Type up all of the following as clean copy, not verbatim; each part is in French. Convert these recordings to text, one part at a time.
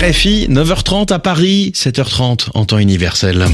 RFI, 9h30 à Paris, 7h30 en temps universel.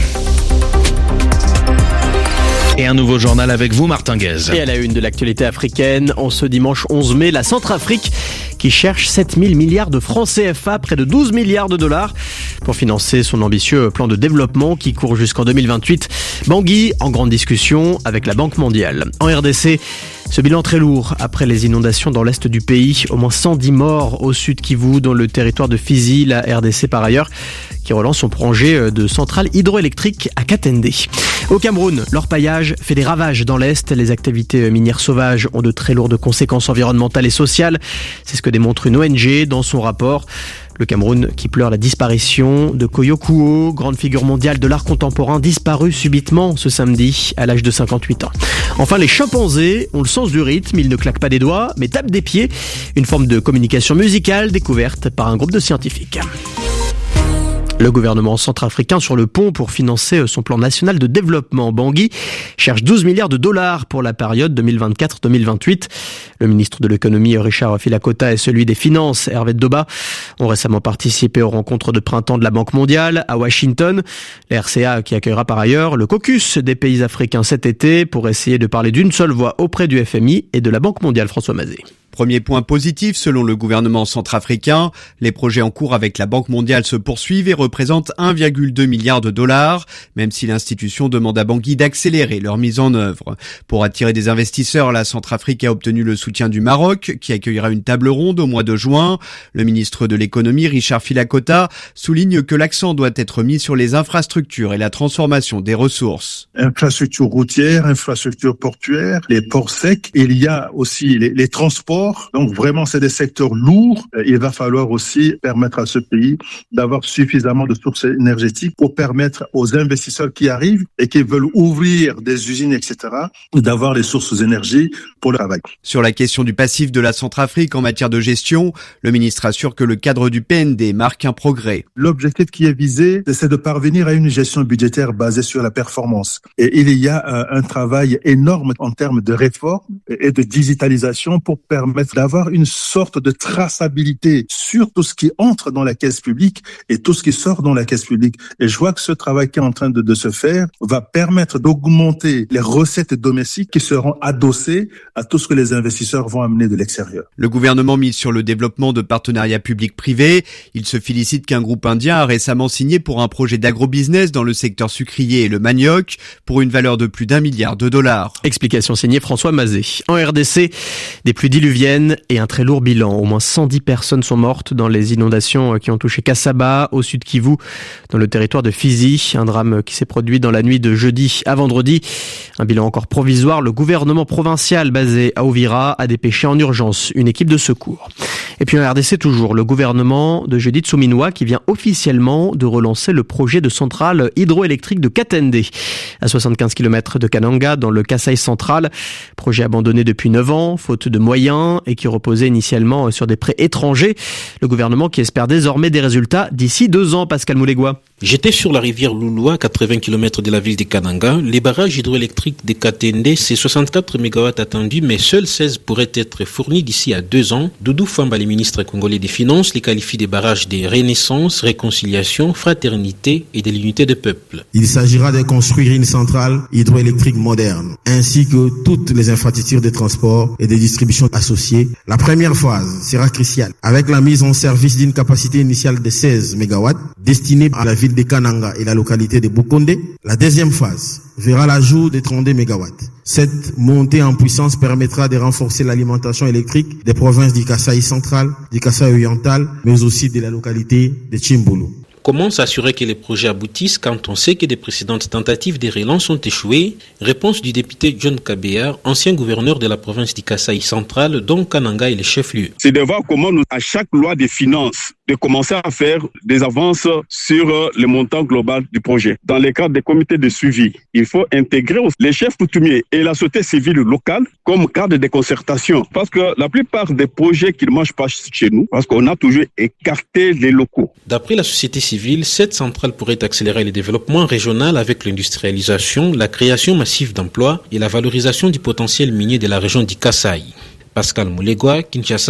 Et un nouveau journal avec vous, Martin Guez. Et à la une de l'actualité africaine, en ce dimanche 11 mai, la Centrafrique qui cherche 7 000 milliards de francs CFA, près de 12 milliards de dollars, pour financer son ambitieux plan de développement qui court jusqu'en 2028. Bangui en grande discussion avec la Banque mondiale. En RDC, ce bilan très lourd après les inondations dans l'est du pays. Au moins 110 morts au sud Kivu, dans le territoire de Fizi, la RDC par ailleurs, qui relance son projet de centrale hydroélectrique à Katende. Au Cameroun, l'orpaillage fait des ravages dans l'Est. Les activités minières sauvages ont de très lourdes conséquences environnementales et sociales. C'est ce que démontre une ONG dans son rapport. Le Cameroun qui pleure la disparition de Koyo Kuo, grande figure mondiale de l'art contemporain, disparue subitement ce samedi à l'âge de 58 ans. Enfin, les chimpanzés ont le sens du rythme. Ils ne claquent pas des doigts, mais tapent des pieds. Une forme de communication musicale découverte par un groupe de scientifiques. Le gouvernement centrafricain sur le pont pour financer son plan national de développement. Bangui cherche 12 milliards de dollars pour la période 2024-2028. Le ministre de l'économie Richard Filakota et celui des finances Hervé Doba ont récemment participé aux rencontres de printemps de la Banque mondiale à Washington. La RCA qui accueillera par ailleurs le caucus des pays africains cet été pour essayer de parler d'une seule voix auprès du FMI et de la Banque mondiale. François Mazet. Premier point positif, selon le gouvernement centrafricain, les projets en cours avec la Banque mondiale se poursuivent et représentent 1,2 milliard de dollars, même si l'institution demande à Bangui d'accélérer leur mise en œuvre. Pour attirer des investisseurs, la Centrafrique a obtenu le soutien du Maroc, qui accueillera une table ronde au mois de juin. Le ministre de l'économie, Richard Filakota, souligne que l'accent doit être mis sur les infrastructures et la transformation des ressources. Infrastructures routières, infrastructures portuaires, les ports secs, il y a aussi les transports. Donc vraiment, c'est des secteurs lourds. Il va falloir aussi permettre à ce pays d'avoir suffisamment de sources énergétiques pour permettre aux investisseurs qui arrivent et qui veulent ouvrir des usines, etc., d'avoir les sources d'énergie pour le travail. Sur la question du passif de la Centrafrique en matière de gestion, le ministre assure que le cadre du PND marque un progrès. L'objectif qui est visé, c'est de parvenir à une gestion budgétaire basée sur la performance. Et il y a un travail énorme en termes de réforme et de digitalisation pour permettre d'avoir une sorte de traçabilité sur tout ce qui entre dans la caisse publique et tout ce qui sort dans la caisse publique. Et je vois que ce travail qui est en train de se faire va permettre d'augmenter les recettes domestiques qui seront adossées à tout ce que les investisseurs vont amener de l'extérieur. Le gouvernement mise sur le développement de partenariats publics-privés. Il se félicite qu'un groupe indien a récemment signé pour un projet d'agrobusiness dans le secteur sucrier et le manioc pour une valeur de plus d'1 milliard de dollars. Explication signée François Mazet. En RDC, des pluies diluviennes et un très lourd bilan. Au moins 110 personnes sont mortes dans les inondations qui ont touché Kassaba, au sud Kivu, dans le territoire de Fizi. Un drame qui s'est produit dans la nuit de jeudi à vendredi. Un bilan encore provisoire. Le gouvernement provincial basé à Uvira a dépêché en urgence une équipe de secours. Et puis en RDC toujours, le gouvernement de Judith Suminwa qui vient officiellement de relancer le projet de centrale hydroélectrique de Katende, à 75 km de Kananga, dans le Kasaï central. Projet abandonné depuis 9 ans, faute de moyens, et qui reposait initialement sur des prêts étrangers. Le gouvernement qui espère désormais des résultats d'ici 2 ans, Pascal Moulegua. J'étais sur la rivière Loulou, à 80 km de la ville de Kananga. Les barrages hydroélectriques de Katende, c'est 64 MW attendus, mais seuls 16 pourraient être fournis d'ici à 2 ans. Doudou Famba, le ministre congolais des Finances, les qualifie des barrages de renaissance, réconciliation, fraternité et de l'unité des peuples. Il s'agira de construire une centrale hydroélectrique moderne, ainsi que toutes les infrastructures de transport et de distribution associées. La première phase sera cruciale, avec la mise en service d'une capacité initiale de 16 MW, destinée à la ville de Kananga et la localité de Bukonde. La deuxième phase verra l'ajout de 32 MW. Cette montée en puissance permettra de renforcer l'alimentation électrique des provinces du Kasaï central, du Kasaï oriental, mais aussi de la localité de Chimbulu. Comment s'assurer que les projets aboutissent quand on sait que des précédentes tentatives de relance ont échoué? Réponse du député John Kabea, ancien gouverneur de la province du Kasaï central, dont Kananga est le chef-lieu. C'est de voir comment à chaque loi des finances, de commencer à faire des avances sur le montant global du projet. Dans les cadres des comités de suivi, il faut intégrer les chefs coutumiers et la société civile locale comme cadre de concertation. Parce que la plupart des projets qui ne marchent pas chez nous, parce qu'on a toujours écarté les locaux. D'après la société civile, cette centrale pourrait accélérer le développement régional avec l'industrialisation, la création massive d'emplois et la valorisation du potentiel minier de la région du Kasaï. Pascal Moulegua, Kinshasa,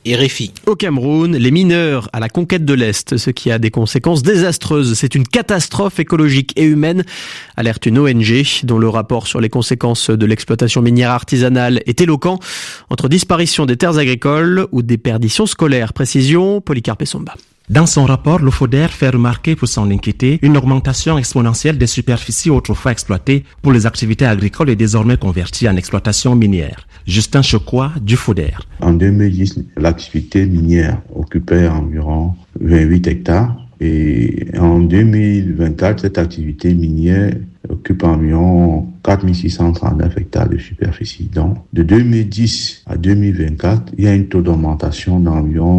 RFI. Au Cameroun, les mineurs à la conquête de l'Est, ce qui a des conséquences désastreuses. C'est une catastrophe écologique et humaine, alerte une ONG dont le rapport sur les conséquences de l'exploitation minière artisanale est éloquent, entre disparition des terres agricoles ou déperdition scolaire. Précision, Polycarpe Somba. Dans son rapport, le FODER fait remarquer pour son inquiété une augmentation exponentielle des superficies autrefois exploitées pour les activités agricoles et désormais converties en exploitation minière. Justin Chekwa du FODER. En 2010, l'activité minière occupait environ 28 hectares et en 2024, cette activité minière occupe environ 4639 hectares de superficie. Donc, de 2010 à 2024, il y a un taux d'augmentation d'environ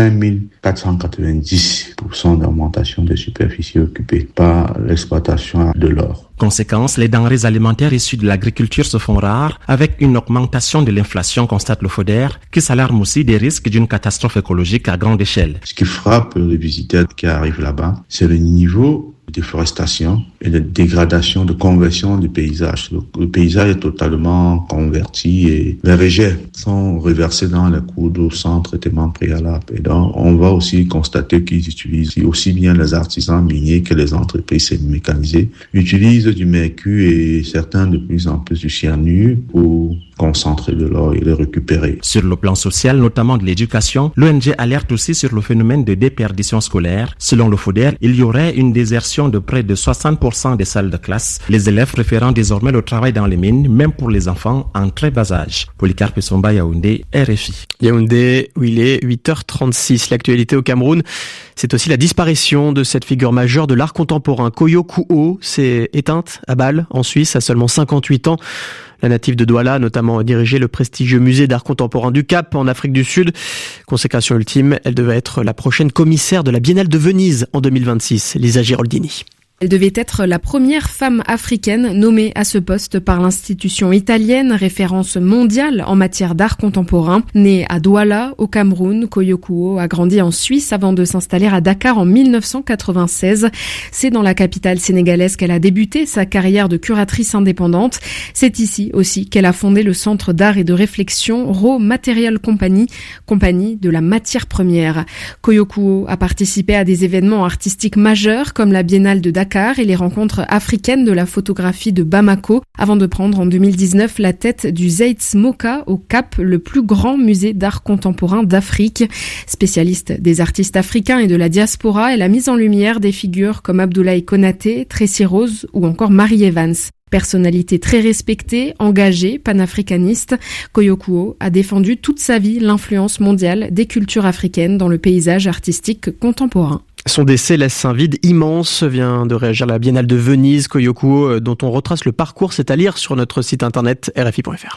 5490% d'augmentation des superficies occupées par l'exploitation de l'or. Conséquence, les denrées alimentaires issues de l'agriculture se font rares avec une augmentation de l'inflation, constate le FODER, qui s'alarme aussi des risques d'une catastrophe écologique à grande échelle. Ce qui frappe les visiteurs qui arrivent là-bas, c'est le niveau de déforestation et de dégradation, de conversion du paysage. Le paysage est totalement converti et les rejets sont reversés dans les cours d'eau sans traitement préalable. Et donc, on va aussi constater qu'ils utilisent aussi bien les artisans miniers que les entreprises mécanisées, utilisent du mercure et certains de plus en plus du cyanure pour concentrer de l'or et le récupérer. Sur le plan social, notamment de l'éducation, l'ONG alerte aussi sur le phénomène de déperdition scolaire. Selon le FODER, il y aurait une désertion de près de 60% des salles de classe, les élèves préférant désormais le travail dans les mines, même pour les enfants en très bas âge. Polycarpe Somba, Yaoundé, RFI. Yaoundé, où il est 8h36. L'actualité au Cameroun, c'est aussi la disparition de cette figure majeure de l'art contemporain. Koyo Kuo s'est éteinte à Bâle, en Suisse, à seulement 58 ans. La native de Douala a notamment dirigé le prestigieux musée d'art contemporain du Cap en Afrique du Sud. Consécration ultime, elle devait être la prochaine commissaire de la Biennale de Venise en 2026. Lisa Giraldini. Elle devait être la première femme africaine nommée à ce poste par l'institution italienne, référence mondiale en matière d'art contemporain. Née à Douala, au Cameroun, Koyo Kuo a grandi en Suisse avant de s'installer à Dakar en 1996. C'est dans la capitale sénégalaise qu'elle a débuté sa carrière de curatrice indépendante. C'est ici aussi qu'elle a fondé le centre d'art et de réflexion Raw Material Company, compagnie de la matière première. Koyo Kuo a participé à des événements artistiques majeurs comme la Biennale de Dakar et les rencontres africaines de la photographie de Bamako, avant de prendre en 2019 la tête du Zeitz Moka au Cap, le plus grand musée d'art contemporain d'Afrique. Spécialiste des artistes africains et de la diaspora, elle a mis en lumière des figures comme Abdoulaye Konaté, Tracy Rose ou encore Marie Evans. Personnalité très respectée, engagée, panafricaniste, Koyo Kuo a défendu toute sa vie l'influence mondiale des cultures africaines dans le paysage artistique contemporain. Son décès laisse un vide immense, vient de réagir la Biennale de Venise, Koyo Kuo, dont on retrace le parcours, c'est à lire sur notre site internet rfi.fr.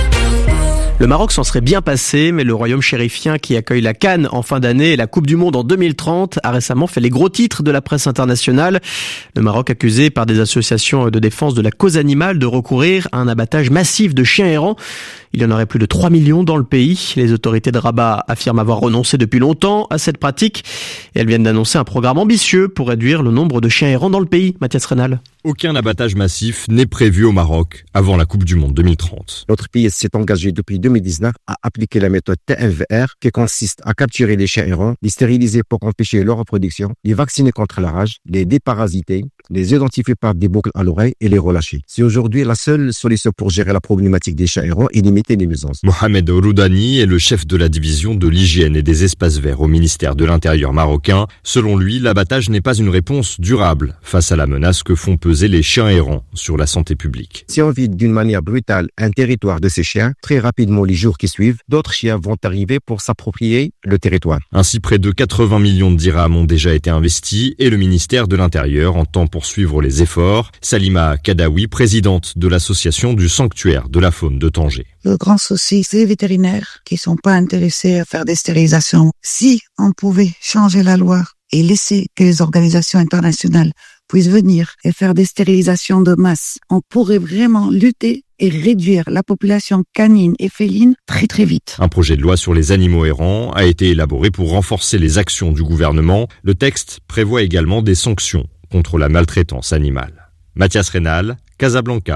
Le Maroc s'en serait bien passé, mais le royaume chérifien qui accueille la CAN en fin d'année et la Coupe du Monde en 2030 a récemment fait les gros titres de la presse internationale. Le Maroc accusé par des associations de défense de la cause animale de recourir à un abattage massif de chiens errants. Il y en aurait plus de 3 millions dans le pays. Les autorités de Rabat affirment avoir renoncé depuis longtemps à cette pratique. Et elles viennent d'annoncer un programme ambitieux pour réduire le nombre de chiens errants dans le pays. Mathias Rénal. Aucun abattage massif n'est prévu au Maroc avant la Coupe du Monde 2030. Notre pays s'est engagé depuis 2019 à appliquer la méthode TMVR qui consiste à capturer les chiens errants, les stériliser pour empêcher leur reproduction, les vacciner contre la rage, les déparasiter, les identifier par des boucles à l'oreille et les relâcher. C'est aujourd'hui la seule solution pour gérer la problématique des chiens errants et limiter les nuisances. Mohamed Roudani est le chef de la division de l'hygiène et des espaces verts au ministère de l'Intérieur marocain. Selon lui, l'abattage n'est pas une réponse durable face à la menace que font peser les chiens errants sur la santé publique. Si on vide d'une manière brutale un territoire de ces chiens, très rapidement les jours qui suivent, d'autres chiens vont arriver pour s'approprier le territoire. Ainsi, près de 80 millions de dirhams ont déjà été investis et le ministère de l'Intérieur entend poursuivre les efforts. Salima Kadawi, présidente de l'association du sanctuaire de la faune de Tanger. Le grand souci, c'est les vétérinaires qui sont pas intéressés à faire des stérilisations. Si on pouvait changer la loi et laisser que les organisations internationales puissent venir et faire des stérilisations de masse, on pourrait vraiment lutter et réduire la population canine et féline très très vite. Un projet de loi sur les animaux errants a été élaboré pour renforcer les actions du gouvernement. Le texte prévoit également des sanctions contre la maltraitance animale. Mathias Rénal, Casablanca,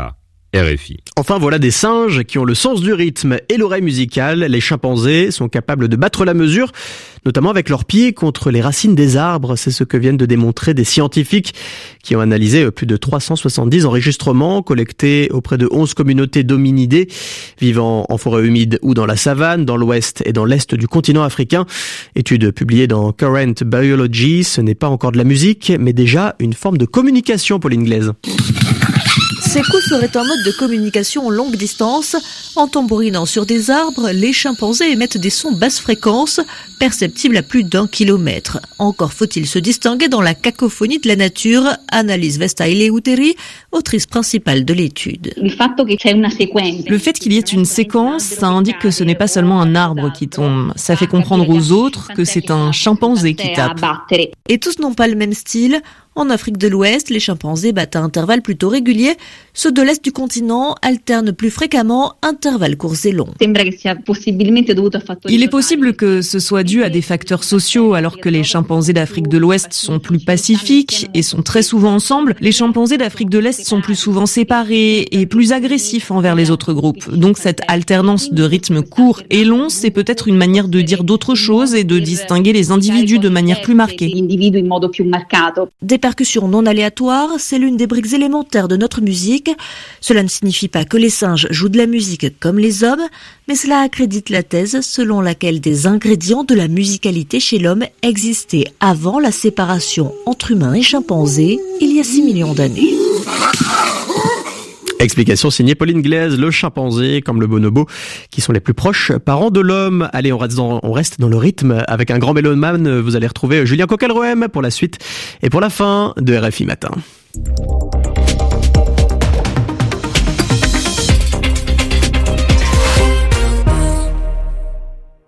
RFI. Enfin, voilà des singes qui ont le sens du rythme et l'oreille musicale. Les chimpanzés sont capables de battre la mesure, notamment avec leurs pieds contre les racines des arbres. C'est ce que viennent de démontrer des scientifiques qui ont analysé plus de 370 enregistrements collectés auprès de 11 communautés d'hominidés vivant en forêt humide ou dans la savane, dans l'ouest et dans l'est du continent africain. Étude publiée dans Current Biology, ce n'est pas encore de la musique, mais déjà une forme de communication, Pauline Glaise. Ces coups seraient un mode de communication longue distance. En tambourinant sur des arbres, les chimpanzés émettent des sons basse fréquence, perceptibles à plus d'1 kilomètre. Encore faut-il se distinguer dans la cacophonie de la nature, analyse Vesta-Eleuteri, autrice principale de l'étude. Le fait qu'il y ait une séquence, ça indique que ce n'est pas seulement un arbre qui tombe. Ça fait comprendre aux autres que c'est un chimpanzé qui tape. Et tous n'ont pas le même style. En Afrique de l'Ouest, les chimpanzés battent à intervalles plutôt réguliers. Ceux de l'Est du continent alternent plus fréquemment intervalles courts et longs. Il est possible que ce soit dû à des facteurs sociaux, alors que les chimpanzés d'Afrique de l'Ouest sont plus pacifiques et sont très souvent ensemble. Les chimpanzés d'Afrique de l'Est sont plus souvent séparés et plus agressifs envers les autres groupes. Donc cette alternance de rythmes courts et longs, c'est peut-être une manière de dire d'autres choses et de distinguer les individus de manière plus marquée. Des percussions non aléatoires, c'est l'une des briques élémentaires de notre musique. Cela ne signifie pas que les singes jouent de la musique comme les hommes, mais cela accrédite la thèse selon laquelle des ingrédients de la musicalité chez l'homme existaient avant la séparation entre humains et chimpanzés, il y a 6 millions d'années. Explication signée Pauline Glaise, le chimpanzé comme le bonobo, qui sont les plus proches parents de l'homme. Allez, on reste dans le rythme avec un grand mélomane. Vous allez retrouver Julien Coquelroem pour la suite et pour la fin de RFI Matin.